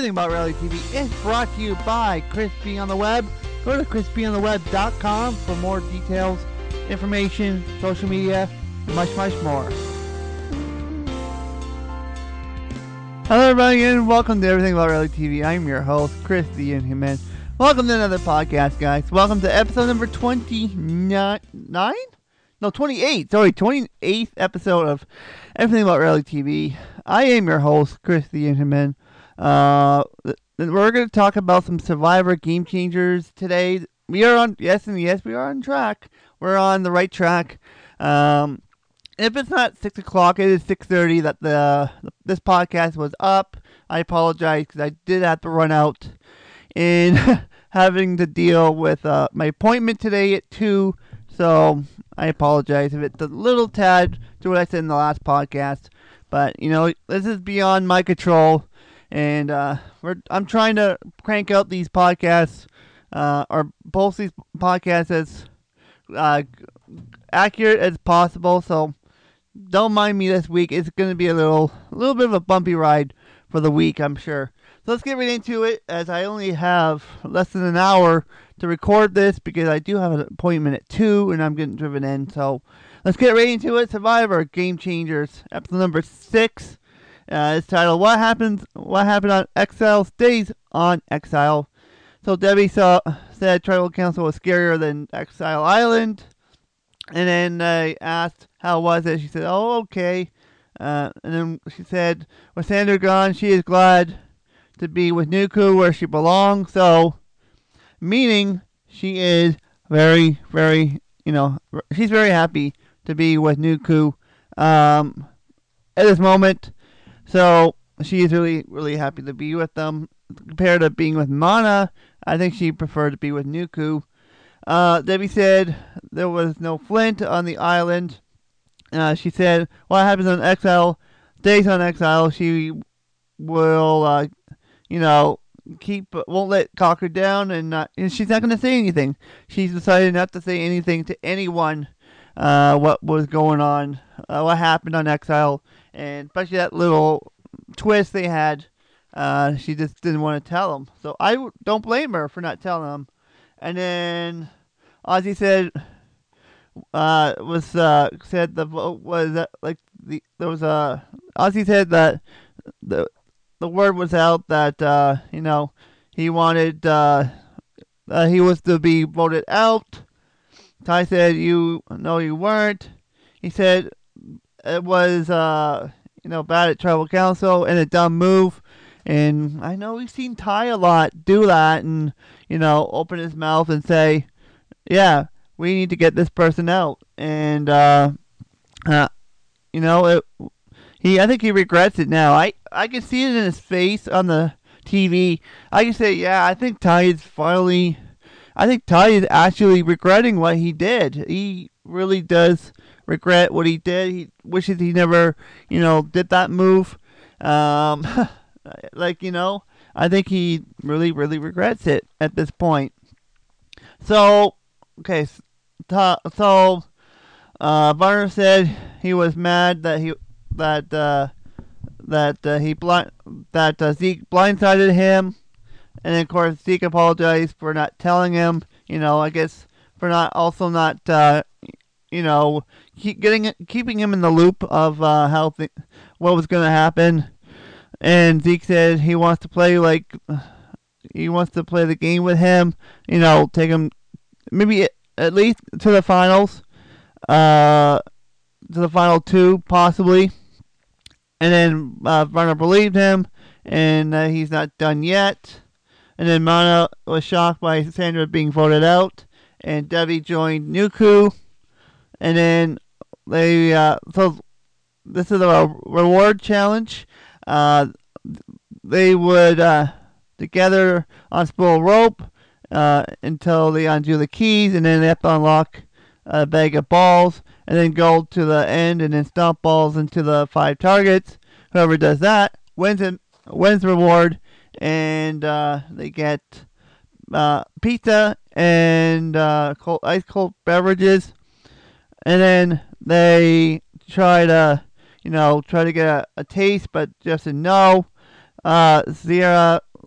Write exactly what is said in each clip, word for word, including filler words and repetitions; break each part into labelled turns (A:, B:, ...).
A: Everything About Reality T V is brought to you by Chris B on the Web. Go to chris b on the web dot com for more details, information, social media, much, much more. Hello everybody and welcome to Everything About Reality T V. I'm your host, Chris the Inhuman. Welcome to another podcast, guys. Welcome to episode number twenty-nine? No, twenty-eight. Sorry, twenty-eighth episode of Everything About Reality T V. I am your host, Chris the Inhuman. Uh, we're going to talk about some Survivor Game Changers today. We are on, yes and yes, we are on track. We're on the right track. Um, if it's not six o'clock, it is six thirty that the this podcast was up. I apologize because I did have to run out in having to deal with uh, my appointment today at two. So I apologize if it's a little tad to what I said in the last podcast. But, you know, this is beyond my control. And uh, we're, I'm trying to crank out these podcasts, uh, or both these podcasts as uh, accurate as possible. So don't mind me this week. It's going to be a little, a little bit of a bumpy ride for the week, I'm sure. So let's get right into it, as I only have less than an hour to record this because I do have an appointment at two and I'm getting driven in. So let's get right into it. Survivor Game Changers, episode number six. Uh, it's titled "What Happens? What Happened on Exile Stays on Exile." So Debbie saw said Tribal Council was scarier than Exile Island, and then they asked how was it. She said, "Oh, okay." Uh, and then she said, "With Sandra gone, she is glad to be with Nuku where she belongs." So, meaning she is very, very, you know, she's very happy to be with Nuku um, at this moment. So she is really, really happy to be with them. Compared to being with Mana, I think she preferred to be with Nuku. Uh, Debbie said there was no Flint on the island. Uh, she said, "What happens on Exile stays on Exile." She will, uh, you know, keep won't let Cocker down, and, not, and she's not going to say anything. She's decided not to say anything to anyone. Uh, what was going on, uh, what happened on Exile, and especially that little twist they had. Uh, she just didn't want to tell them. So I w- don't blame her for not telling them. And then Ozzy said, uh, was uh, said the vote was uh, like the there was a Ozzy said that the the word was out that uh, you know he wanted uh, uh, he was to be voted out. Ty said, "You no, you weren't." He said it was, uh, you know, bad at Tribal Council and a dumb move. And I know we've seen Ty a lot do that and, you know, open his mouth and say, "Yeah, we need to get this person out." And, uh, uh you know, it, he I think he regrets it now. I, I can see it in his face on the T V. I can say, yeah, I think Ty is finally... I think Ty is actually regretting what he did. He really does regret what he did. He wishes he never, you know, did that move. Um, like, you know, I think he really, really regrets it at this point. So, okay, so uh, Varner said he was mad that he that uh, that uh, he blind that uh, Zeke blindsided him. And then, of course, Zeke apologized for not telling him, you know, I guess for not, also not, uh, you know, keep getting, keeping him in the loop of uh, how, th- what was going to happen. And Zeke said he wants to play, like, he wants to play the game with him, you know, take him, maybe at least to the finals, uh, to the final two, possibly. And then uh, Varner believed him, and uh, he's not done yet. And then Mana was shocked by Sandra being voted out, and Debbie joined Nuku. And then they, uh, so this is a reward challenge. Uh, they would, uh, together on spool rope, uh, until they undo the keys, and then they have to unlock a bag of balls, and then go to the end, and then stomp balls into the five targets. Whoever does that wins it, wins the reward. And uh, they get uh, pizza and uh, cold, ice cold beverages, and then they try to, you know, try to get a, a taste, but just a no. Uh, Sierra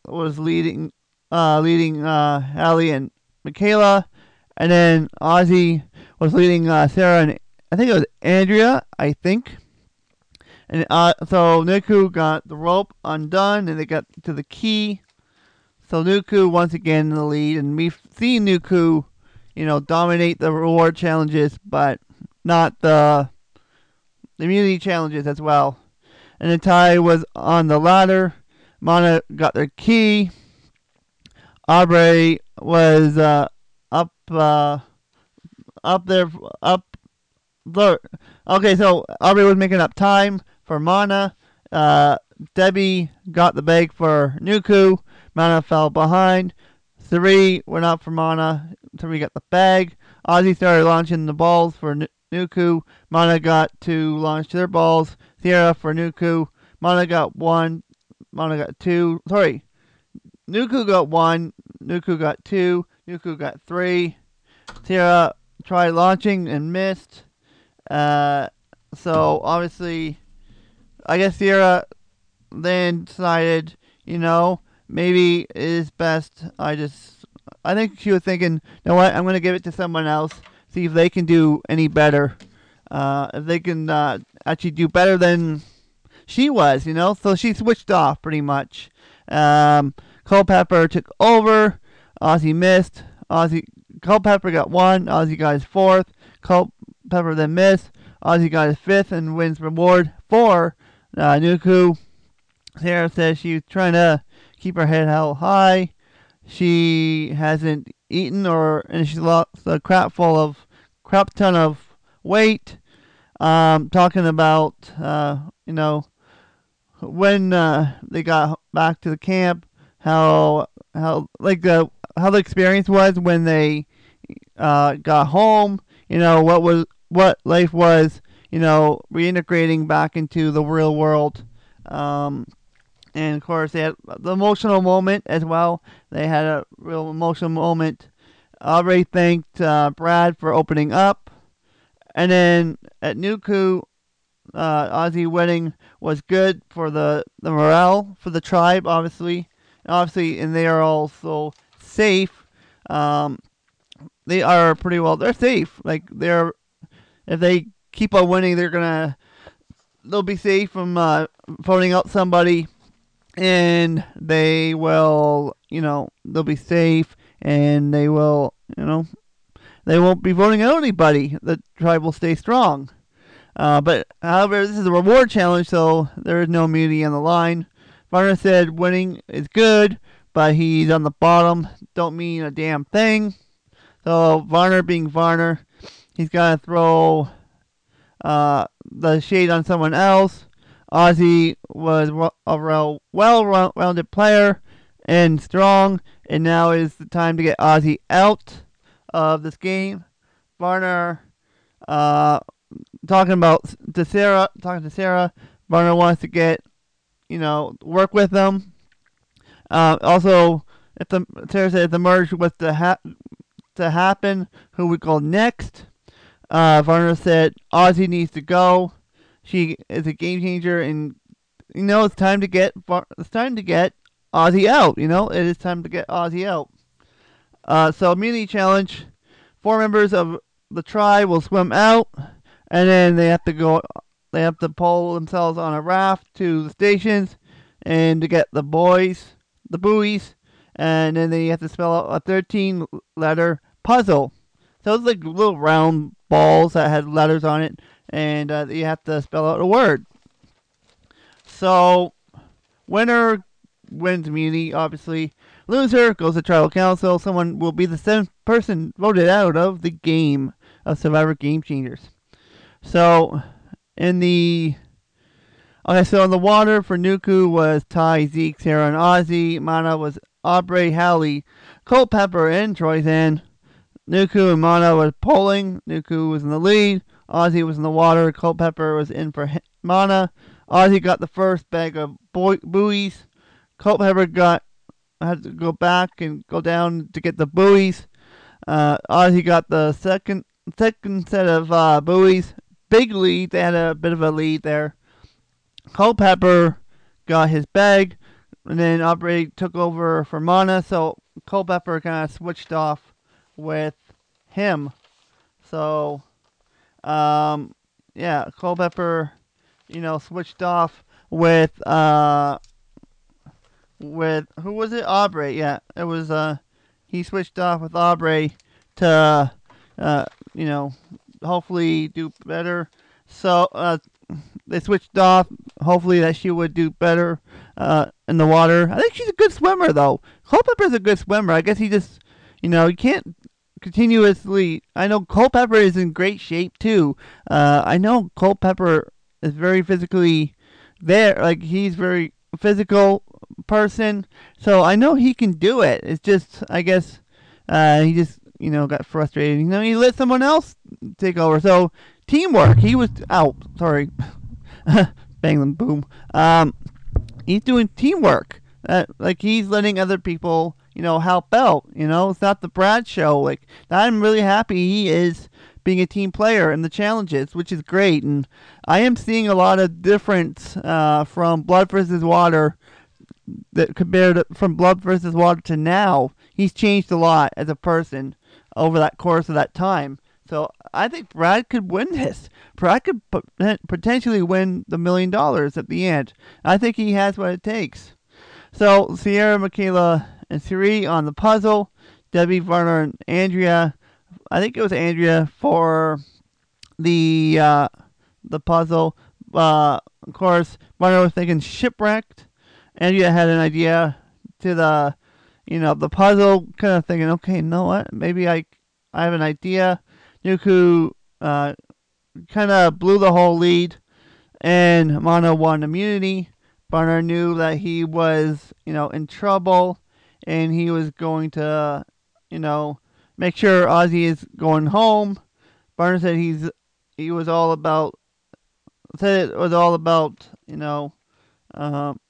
A: was leading, uh, leading uh, Hallie and Michaela, and then Ozzy was leading uh, Sarah and I think it was Andrea. I think. And uh, so Nuku got the rope undone, and they got to the key. So Nuku once again in the lead, and we've seen Nuku, you know, dominate the reward challenges, but not the immunity challenges as well. And then Ty was on the ladder. Mana got their key. Aubrey was uh, up, uh, up there, up. There. Okay, so Aubrey was making up time for Mana. Uh, Debbie got the bag for Nuku. Mana fell behind. Three went up for Mana. Three got the bag. Ozzy started launching the balls for N- Nuku. Mana got to launch their balls. Sierra for Nuku. Mana got one. Mana got two. Sorry. Nuku got one. Nuku got two. Nuku got three. Sierra tried launching and missed. Uh, so obviously, I guess Sierra then decided, you know, maybe it is best I just, I think she was thinking, you know what, I'm going to give it to someone else, see if they can do any better. Uh, if they can uh, actually do better than she was, you know. So she switched off pretty much. Um, Culpepper took over. Ozzy missed. Ozzy, Culpepper got one. Ozzy got his fourth. Culpepper then missed. Ozzy got his fifth and wins reward for uh, Nuku. Sarah says she's trying to keep her head held high. She hasn't eaten or and she's lost a crap full of crap ton of weight. Um, talking about uh, you know when uh, they got back to the camp, how how like the how the experience was when they uh, got home. You know what was what life was. You know, reintegrating back into the real world. Um, and of course, they had the emotional moment as well. They had a real emotional moment. Aubrey thanked uh, Brad for opening up. And then at Nuku, uh, Ozzy wedding was good for the, the morale for the tribe, obviously. And obviously, and they are also safe. Um, they are pretty well, they're safe. Like, they're, if they keep on winning, they're gonna, they'll be safe from uh, voting out somebody. And they will, you know, they'll be safe, and they will, you know, they won't be voting out anybody. The tribe will stay strong. Uh, but, however, this is a reward challenge, so there is no immunity on the line. Varner said winning is good, but he's on the bottom. Don't mean a damn thing. So, Varner being Varner, he's got to throw uh, the shade on someone else. Ozzy was a well-rounded player and strong, and now is the time to get Ozzy out of this game. Varner, uh, talking about to Sarah, talking to Sarah. Varner wants to get, you know, work with them. Uh, also, if the Sarah said if the merge was to ha- to happen, who we call next? Uh, Varner said Ozzy needs to go. She is a game changer, and you know it's time to get it's time to get Ozzy out. You know it is time to get Ozzy out. Uh, so immunity challenge. Four members of the tribe will swim out, and then they have to go. They have to pull themselves on a raft to the stations, and to get the boys, the buoys, and then they have to spell out a thirteen-letter puzzle. So it's like little round balls that had letters on it. And uh, you have to spell out a word. So, winner wins immunity, obviously. Loser goes to tribal council. Someone will be the seventh person voted out of the game of Survivor Game Changers. So, in the... Okay, so in the water for Nuku was Ty, Zeke, Sarah, and Ozzy. Mana was Aubrey, Hallie, Culpepper, and Troyzan. Nuku and Mana was polling. Nuku was in the lead. Ozzy was in the water. Culpepper was in for Mana. Ozzy got the first bag of buoys. Culpepper got had to go back and go down to get the buoys. Uh, Ozzy got the second second set of uh, buoys. Big lead. They had a bit of a lead there. Culpepper got his bag. and then Aubrey took over for Mana, so Culpepper kind of switched off with him. So, um, yeah, Culpepper, you know, switched off with uh, with who was it? Aubrey. Yeah, it was. Uh, he switched off with Aubrey to, uh, you know, hopefully do better. So uh, they switched off. Hopefully that she would do better uh, in the water. I think she's a good swimmer, though. Culpepper's a good swimmer. I guess he just, you know, you can't continuously. I know Culpepper is in great shape too. Uh, I know Culpepper is very physically there. Like he's very physical person, so I know he can do it. It's just, I guess, uh, he just, you know, got frustrated. You know, he let someone else take over. So teamwork. He was out. Sorry, bang them, boom. Um, he's doing teamwork. Uh, like he's letting other people, you know, help out. You know, it's not the Brad show. Like I'm really happy he is being a team player in the challenges, which is great. And I am seeing a lot of difference uh, from Blood versus Water that compared to, from Blood versus Water to now. He's changed a lot as a person over that course of that time. So I think Brad could win this. Brad could potentially win the million dollars at the end. I think he has what it takes. So Sierra, Michaela, and Siri on the puzzle. Debbie, Varner, and Andrea. I think it was Andrea for the uh, the puzzle. Uh, of course, Varner was thinking shipwrecked. Andrea had an idea to the, you know, the puzzle, kind of thinking, okay, you know what? Maybe I, I have an idea. Nuku uh, kind of blew the whole lead, and Mono won immunity. Barner knew that he was, you know, in trouble, and he was going to, you know, make sure Ozzy is going home. Barner said he's, he was all about, said it was all about, you know, um,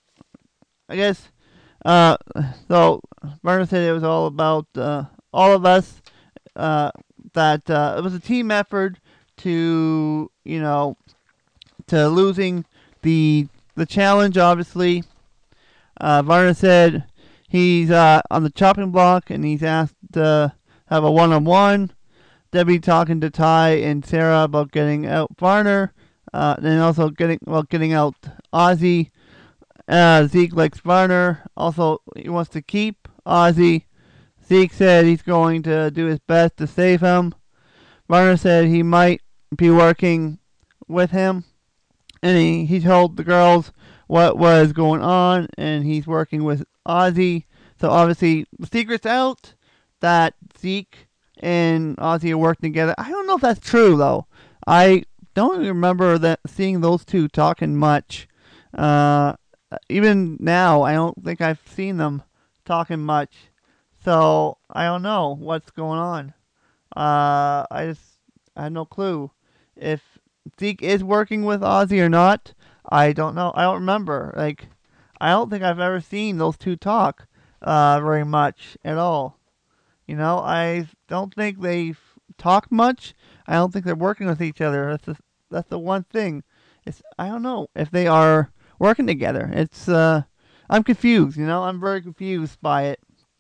A: I guess, uh, so Barner said it was all about uh, all of us. Uh, that uh, it was a team effort to, you know, to losing the the challenge, obviously. Uh, Varner said he's uh, on the chopping block and he's asked to have a one-on-one. Debbie talking to Ty and Sarah about getting out Varner, uh, and also getting well getting out Ozzy. Uh, Zeke likes Varner. Also, he wants to keep Ozzy. Zeke said he's going to do his best to save him. Varner said he might be working with him. And he, he told the girls what was going on, and he's working with Ozzy. So obviously, the secret's out that Zeke and Ozzy are working together. I don't know if that's true, though. I don't remember that seeing those two talking much. Uh, even now, I don't think I've seen them talking much. So I don't know what's going on. Uh, I just I have no clue if Zeke is working with Ozzy or not. I don't know. I don't remember. Like, I don't think I've ever seen those two talk uh, very much at all. You know, I don't think they've talked much. I don't think they're working with each other. That's the, that's the one thing. It's I don't know if they are working together. It's uh, I'm confused. You know, I'm very confused by it.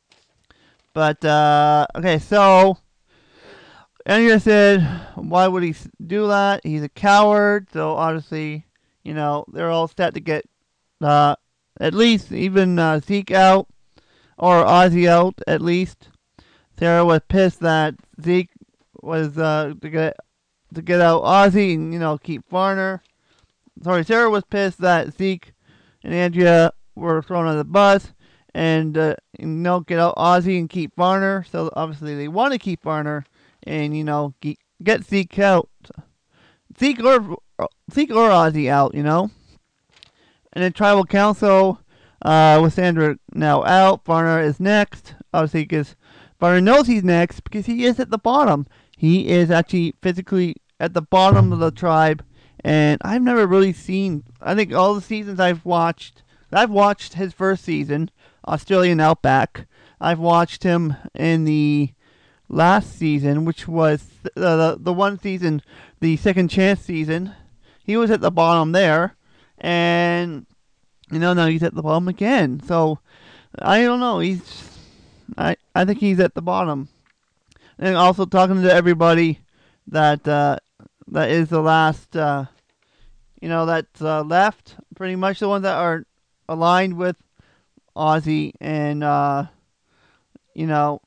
A: But, uh, okay, so, Andrea said, why would he do that? He's a coward, so obviously, you know, they're all set to get, uh, at least even uh, Zeke out, or Ozzy out, at least. Sarah was pissed that Zeke was, uh, to get, to get out Ozzy and, you know, keep Varner. Sorry, Sarah was pissed that Zeke and Andrea were thrown on the bus. And, uh, you know, get out Ozzy and keep Varner. So, obviously, they want to keep Varner and, you know, get, get Zeke out. Zeke or, Zeke or Ozzy out, you know. And then Tribal Council, uh, with Sandra now out. Varner is next. Obviously, because Varner knows he's next because he is at the bottom. He is actually physically at the bottom of the tribe. And I've never really seen, I think all the seasons I've watched, I've watched his first season, Australian Outback. I've watched him in the last season, which was the, the the one season, the second chance season. He was at the bottom there, and You know, now he's at the bottom again. So I don't know. He's I I think he's at the bottom. And also talking to everybody that uh, that is the last, uh, you know, that's uh, left. Pretty much the ones that are aligned with Ozzy and uh, you know,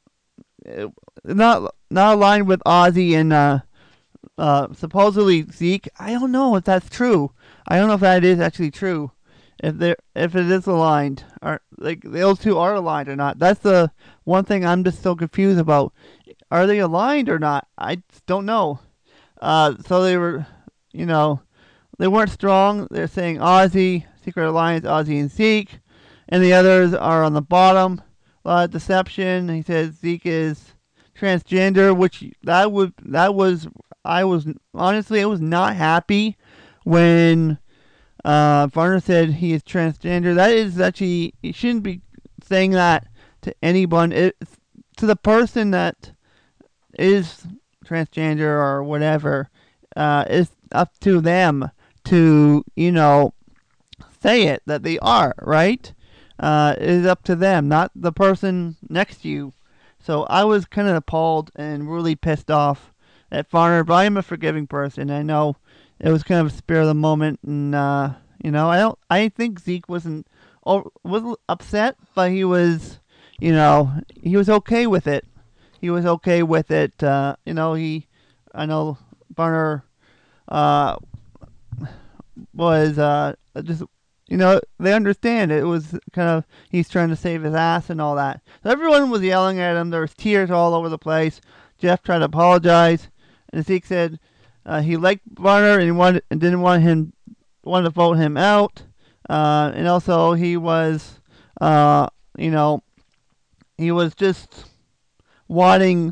A: not not aligned with Ozzy and uh, uh, supposedly Zeke. I don't know if that's true. I don't know if that is actually true. If they if it is aligned, or like those two are aligned or not. That's the one thing I'm just so confused about. Are they aligned or not? I just don't know. Uh, so they were, you know, they weren't strong. They're saying Ozzy, Secret Alliance, Ozzy and Zeke, and the others are on the bottom. A lot of deception. He says Zeke is transgender, which that would that was I was honestly I was not happy when uh, Varner said he is transgender. That is actually you shouldn't be saying that to anyone. It's to the person that is transgender or whatever. Uh, it's up to them to you know say it that they are right. Uh, it is up to them, not the person next to you. So I was kind of appalled and really pissed off at Varner, but I am a forgiving person. I know it was kind of a spur of the moment, and uh, you know, I don't. I think Zeke wasn't oh, was upset, but he was, you know, he was okay with it. He was okay with it. Uh, you know, he, I know Varner uh, was uh, just you know, they understand it was kind of he's trying to save his ass and all that. So everyone was yelling at him. There was tears all over the place. Jeff tried to apologize, and Zeke said uh, he liked Varner and he wanted and didn't want him wanted to vote him out. Uh, and also he was, uh, you know, he was just wanting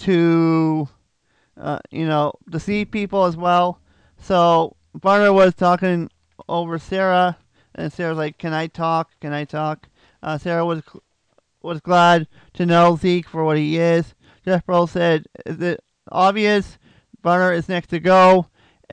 A: to, uh, you know, deceive people as well. So Varner was talking over Sarah. And Sarah's like, "Can I talk? Can I talk?" Uh, Sarah was was glad to know Zeke for what he is. Jeff Bro said, "Is it obvious? Varner is next to go,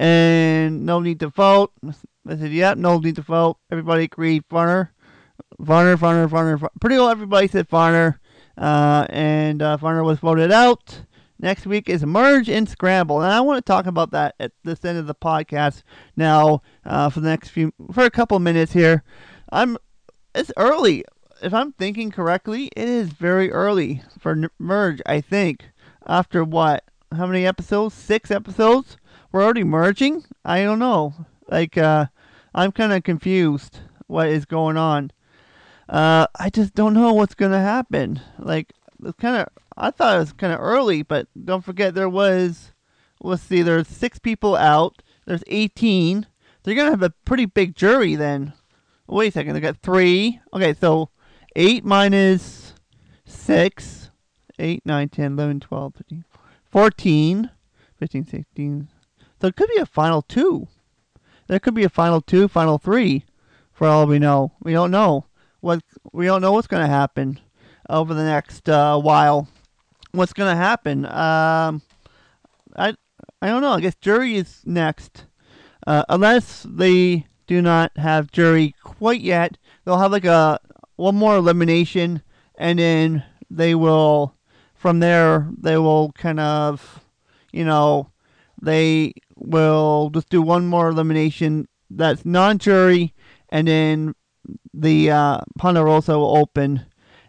A: and no need to vote." I said, "Yep, yeah, no need to vote." Everybody agreed. Varner, Varner, Varner, Varner. Varner. Pretty well everybody said Varner, uh, and uh, Varner was voted out. Next week is Merge and Scramble, and I want to talk about that at this end of the podcast now uh, for the next few, for a couple minutes here. I'm, it's early. If I'm thinking correctly, it is very early for Merge, I think. After what? How many episodes? Six episodes? We're already merging? I don't know. Like, uh, I'm kind of confused what is going on. Uh, I just don't know what's going to happen. Like, it's kind of, I thought it was kind of early, but don't forget there was, let's see, there's six people out. There's eighteen. So you're going to have a pretty big jury then. Wait a second, they got three. Okay, so eight minus six. eight, nine, ten, eleven, twelve, thirteen, fourteen, fifteen, sixteen. So it could be a final two. There could be a final two, final three, for all we know. We don't know. What, we don't know what's going to happen over the next uh, while. What's going to happen? Um, I I don't know. I guess jury is next. Uh, unless they do not have jury quite yet, they'll have like a one more elimination, and then they will, from there, they will kind of, you know, they will just do one more elimination that's non-jury, and then the uh, Ponderosa will open,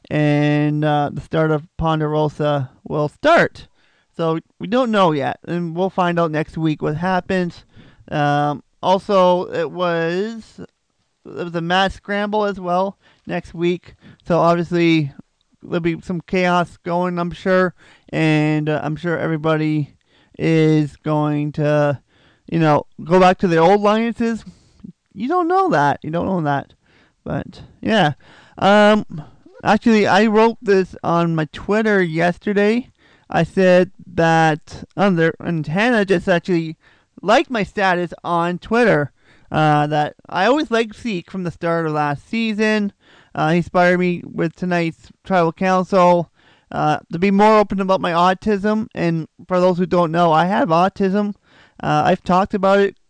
A: and uh, the start of Ponderosa will start. So we don't know yet, and we'll find out next week what happens. Um, also, it was it was a mad scramble as well next week. So obviously there'll be some chaos going, I'm sure, and uh, I'm sure everybody is going to, you know, go back to the old alliances. You don't know that. You don't know that. But yeah. Um, actually, I wrote this on my Twitter yesterday. I said that um, there, and Hannah just actually liked my status on Twitter. Uh, that I always liked Zeke from the start of last season. Uh, he inspired me with tonight's tribal council uh, to be more open about my autism. And for those who don't know, I have autism. Uh, I've talked about it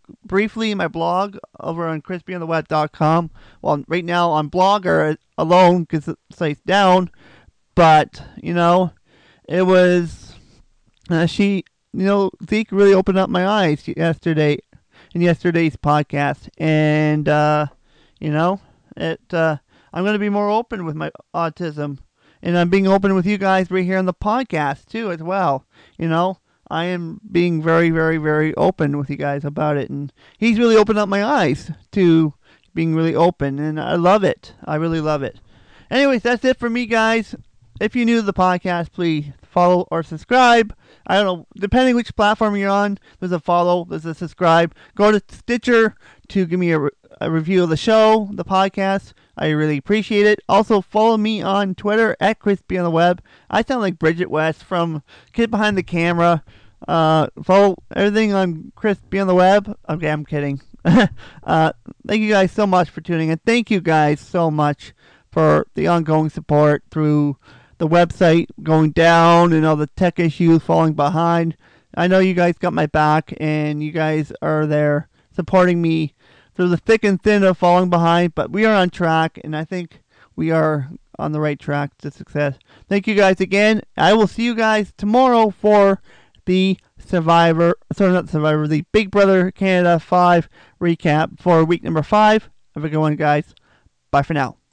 A: briefly my blog over on crispy on the web dot com. Well, right now on Blogger alone because the site's down. But, you know, it was, uh, she, you know, Zeke really opened up my eyes yesterday in yesterday's podcast. And, uh, you know, it, uh, I'm going to be more open with my autism. And I'm being open with you guys right here on the podcast, too, as well. You know, I am being very, very, very open with you guys about it. And he's really opened up my eyes to being really open. And I love it. I really love it. Anyways, that's it for me, guys. If you're new to the podcast, please follow or subscribe. I don't know, depending which platform you're on, there's a follow, there's a subscribe. Go to Stitcher to give me a, re- a review of the show, the podcast. I really appreciate it. Also, follow me on Twitter at Crispy on the Web. I sound like Bridget West from Kid Behind the Camera. Uh, follow everything on Crispy on the Web. Okay, I'm kidding. uh, thank you guys so much for tuning in. Thank you guys so much for the ongoing support through the website going down and all the tech issues falling behind. I know you guys got my back and you guys are there supporting me through the thick and thin of falling behind, but we are on track and I think we are on the right track to success. Thank you guys again. I will see you guys tomorrow for the Survivor, sorry not Survivor, the Big Brother Canada five recap for week number five. Have a good one, guys. Bye for now.